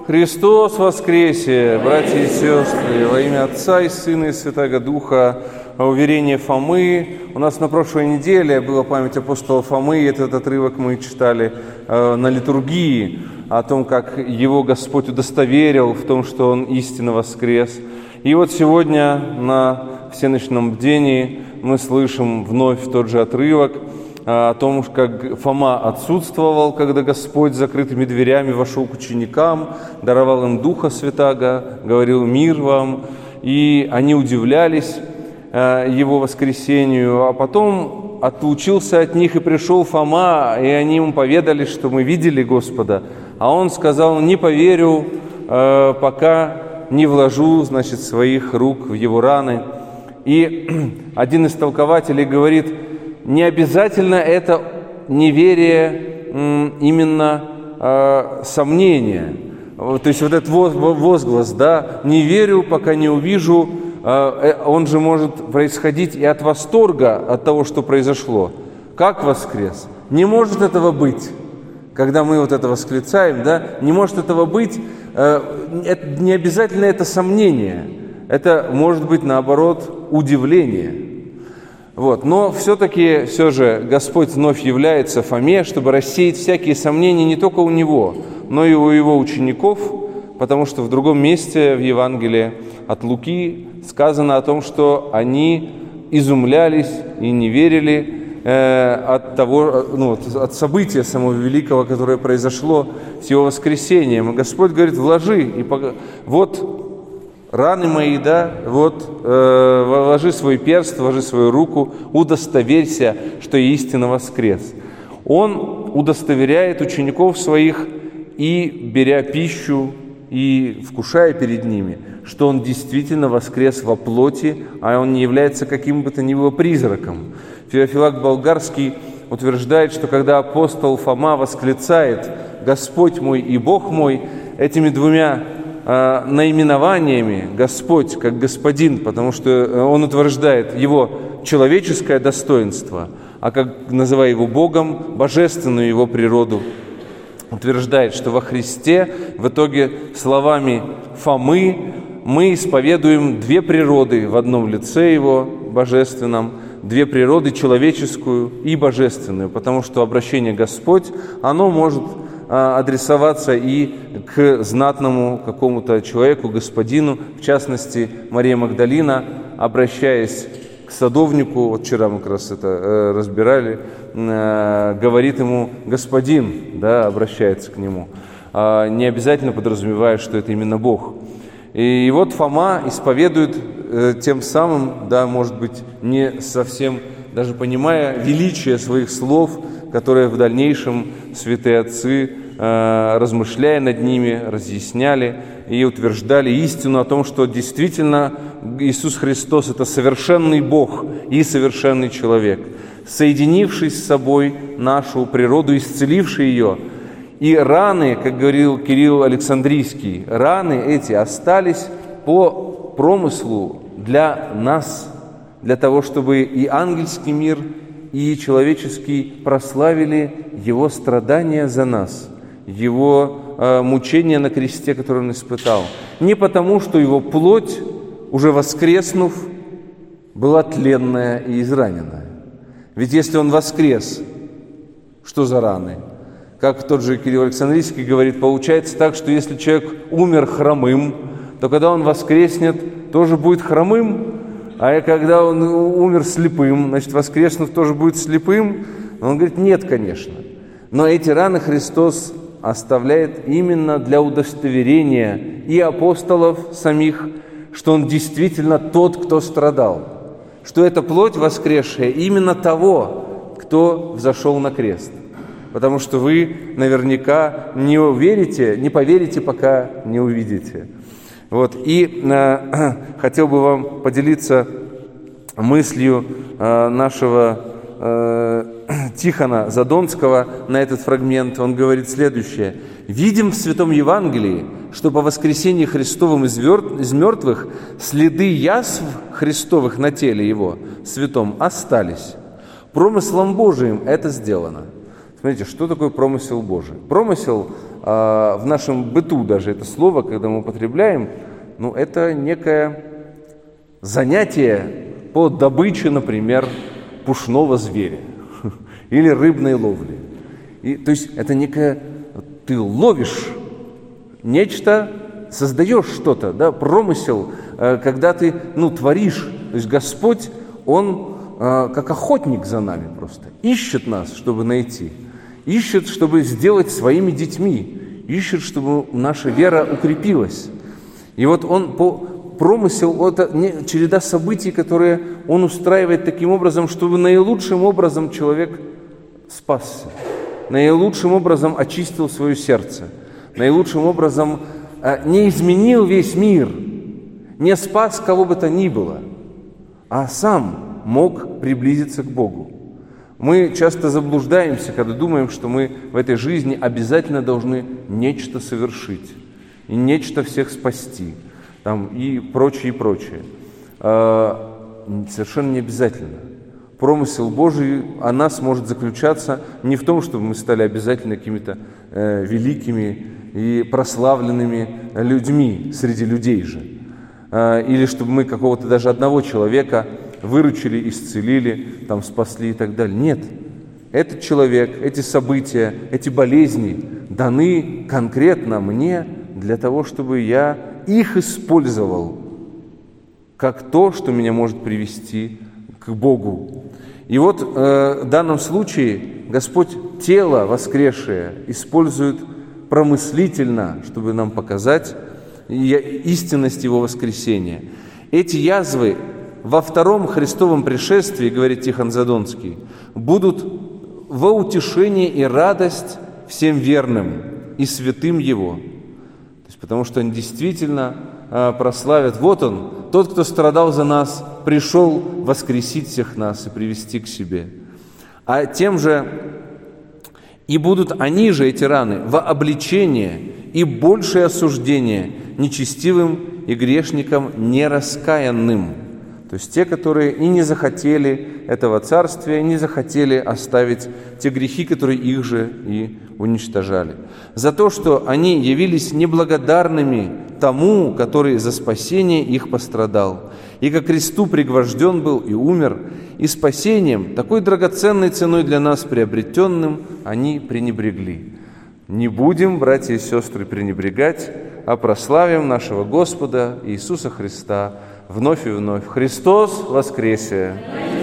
Христос воскресе, братья и сестры, во имя Отца и Сына и Святаго Духа, уверение Фомы. У нас на прошлой неделе была память апостола Фомы, этот отрывок мы читали на литургии, о том, как его Господь удостоверил в том, что он истинно воскрес. И вот сегодня на всеночном бдении мы слышим вновь тот же отрывок о том, как Фома отсутствовал, когда Господь с закрытыми дверями вошел к ученикам, даровал им Духа Святаго, говорил «Мир вам», и они удивлялись Его воскресению, а потом отлучился от них и пришел Фома, и они ему поведали, что мы видели Господа, а он сказал: «Не поверю, пока не вложу, своих рук в его раны». И один из толкователей говорит: не обязательно это неверие, именно сомнение. То есть вот этот возглас, «не верю, пока не увижу», он же может происходить и от восторга от того, что произошло. Как воскрес? Не может этого быть. Когда мы вот это восклицаем, не может этого быть, не обязательно это сомнение. Это может быть, наоборот, удивление. Но все же Господь вновь является Фоме, чтобы рассеять всякие сомнения не только у него, но и у его учеников, потому что в другом месте в Евангелии от Луки сказано о том, что они изумлялись и не верили от события самого великого, которое произошло с его воскресением. И Господь говорит: вложи, и вот раны мои, вложи свой перст, вложи свою руку, удостоверься, что я истинно воскрес. Он удостоверяет учеников своих, и беря пищу, и вкушая перед ними, что он действительно воскрес во плоти, а он не является каким бы то ни было призраком. Феофилакт Болгарский утверждает, что когда апостол Фома восклицает «Господь мой и Бог мой», этими двумя наименованиями Господь как Господин, потому что он утверждает его человеческое достоинство, а как называя его Богом, божественную его природу, утверждает, что во Христе в итоге словами Фомы мы исповедуем две природы в одном лице его божественном, две природы, человеческую и божественную, потому что обращение «Господь», оно может адресоваться и к знатному какому-то человеку, господину, в частности, Мария Магдалина, обращаясь к садовнику, вчера мы как раз это разбирали, говорит ему «господин», обращается к нему, не обязательно подразумевая, что это именно Бог. И вот Фома исповедует тем самым, может быть, не совсем даже понимая величие своих слов, которые в дальнейшем святые отцы, размышляя над ними, разъясняли и утверждали истину о том, что действительно Иисус Христос – это совершенный Бог и совершенный человек, соединивший с собой нашу природу, исцеливший ее. И раны, как говорил Кирилл Александрийский, раны эти остались по промыслу для нас, для того, чтобы и ангельский мир, и человеческий прославили Его страдания за нас, Его мучения на кресте, которые Он испытал. Не потому, что Его плоть, уже воскреснув, была тленная и израненная. Ведь если Он воскрес, что за раны? Как тот же Кирилл Александрийский говорит, получается так, что если человек умер хромым, то когда он воскреснет, тоже будет хромым, а когда он умер слепым, значит, воскреснув, тоже будет слепым. Он говорит, нет, конечно. Но эти раны Христос оставляет именно для удостоверения и апостолов самих, что Он действительно тот, кто страдал, что эта плоть воскресшая именно того, кто взошел на крест. Потому что вы наверняка не поверите, пока не увидите. И хотел бы вам поделиться мыслью нашего Тихона Задонского на этот фрагмент. Он говорит следующее. «Видим в Святом Евангелии, что по воскресении Христовым из мертвых следы язв Христовых на теле Его святом остались. Промыслом Божиим это сделано». Смотрите, что такое промысел Божий? Промысел в нашем быту даже это слово, когда мы употребляем, это некое занятие по добыче, например, пушного зверя или рыбной ловли. То есть это некое, ты ловишь нечто, создаешь что-то, да, промысел, когда ты, творишь. То есть Господь, Он как охотник за нами просто, ищет нас, чтобы найти, ищет, чтобы сделать своими детьми, ищет, чтобы наша вера укрепилась. И вот Он промысел, это череда событий, которые Он устраивает таким образом, чтобы наилучшим образом человек спасся, наилучшим образом очистил свое сердце, наилучшим образом не изменил весь мир, не спас кого бы то ни было, а сам мог приблизиться к Богу. Мы часто заблуждаемся, когда думаем, что мы в этой жизни обязательно должны нечто совершить, и нечто всех спасти, и прочее, и прочее. Совершенно не обязательно. Промысел Божий о нас может заключаться не в том, чтобы мы стали обязательно какими-то великими и прославленными людьми среди людей же, или чтобы мы какого-то даже одного человека выручили, исцелили, спасли и так далее. Нет. Этот человек, эти события, эти болезни даны конкретно мне для того, чтобы я их использовал как то, что меня может привести к Богу. И вот в данном случае Господь тело воскресшее использует промыслительно, чтобы нам показать истинность Его воскресения. Эти язвы во втором Христовом пришествии, говорит Тихон Задонский, будут во утешение и радость всем верным и святым Его. То есть, потому что они действительно прославят. Вот Он, тот, кто страдал за нас, пришел воскресить всех нас и привести к себе. А тем же и будут они же, эти раны, во обличение и большее осуждение нечестивым и грешникам нераскаянным. То есть те, которые и не захотели этого царствия, и не захотели оставить те грехи, которые их же и уничтожали. За то, что они явились неблагодарными тому, который за спасение их пострадал, и ко кресту пригвожден был и умер, и спасением, такой драгоценной ценой для нас приобретенным, они пренебрегли. Не будем, братья и сестры, пренебрегать, а прославим нашего Господа Иисуса Христа вновь и вновь. Христос воскресе!